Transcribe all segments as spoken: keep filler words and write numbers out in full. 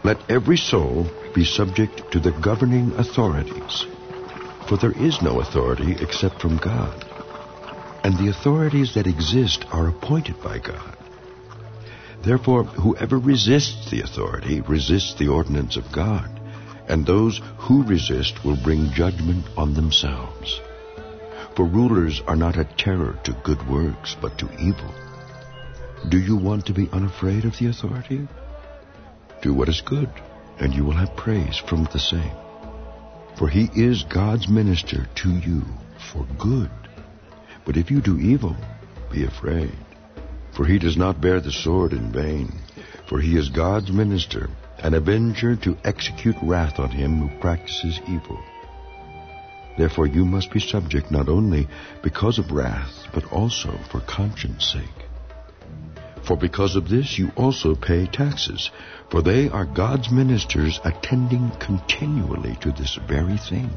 Let every soul be subject to the governing authorities, for there is no authority except from God, and the authorities that exist are appointed by God. Therefore, whoever resists the authority resists the ordinance of God, and those who resist will bring judgment on themselves. For rulers are not a terror to good works, but to evil. Do you want to be unafraid of the authority? Do what is good, and you will have praise from the same. For he is God's minister to you for good. But if you do evil, be afraid. For he does not bear the sword in vain. For he is God's minister, an avenger to execute wrath on him who practices evil. Therefore you must be subject not only because of wrath, but also for conscience sake. For because of this you also pay taxes, for they are God's ministers attending continually to this very thing.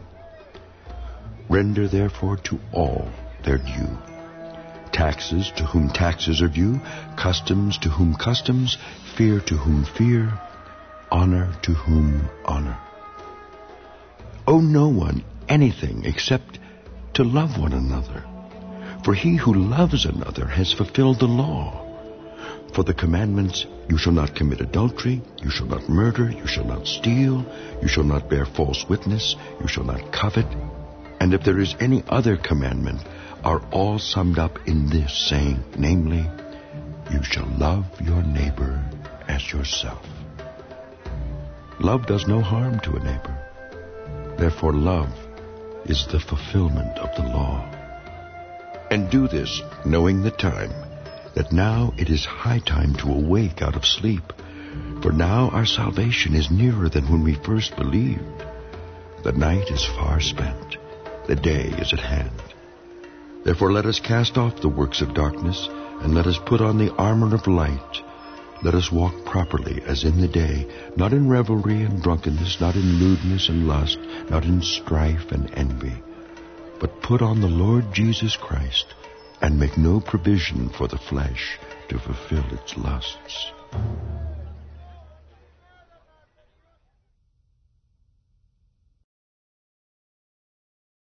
Render therefore to all their due. Taxes to whom taxes are due, customs to whom customs, fear to whom fear, honor to whom honor. Owe no one anything except to love one another. For he who loves another has fulfilled the law. For the commandments, you shall not commit adultery, you shall not murder, you shall not steal, you shall not bear false witness, you shall not covet, and if there is any other commandment, are all summed up in this, saying, namely, you shall love your neighbor as yourself. Love does no harm to a neighbor. Therefore love is the fulfillment of the law. And do this, knowing the time, that now it is high time to awake out of sleep. For now our salvation is nearer than when we first believed. The night is far spent, the day is at hand. Therefore let us cast off the works of darkness, and let us put on the armor of light. Let us walk properly as in the day, not in revelry and drunkenness, not in lewdness and lust, not in strife and envy. But put on the Lord Jesus Christ, and make no provision for the flesh to fulfill its lusts.